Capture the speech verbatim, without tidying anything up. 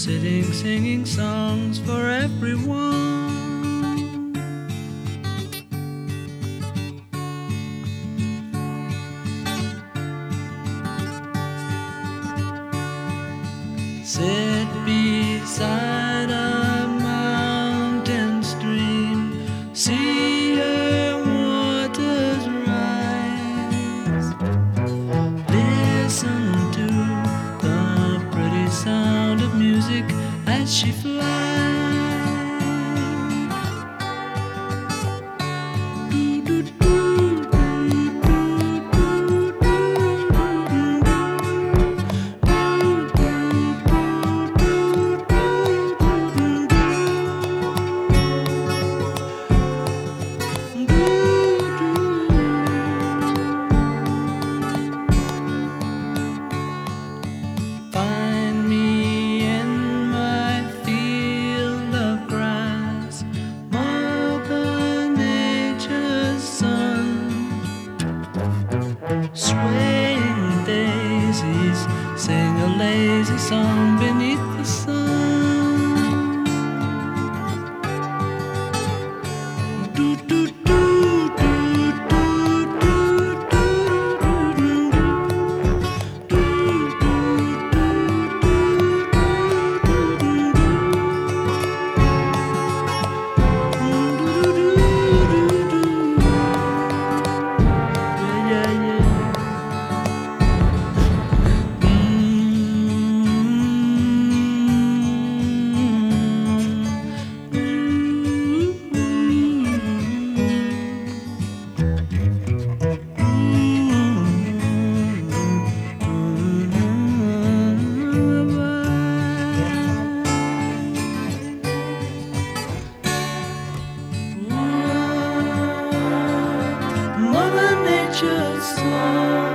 sitting, singing songs for everyone. Sit beside a mountain stream, see her waters rise. Listen to the pretty sound of music as she flies. Find me in my field of grass, Mother Nature's son. Swaying daisies sing a lazy song beneath the sun. Do, do, do, do, do, do, do, do, Mother Nature's song.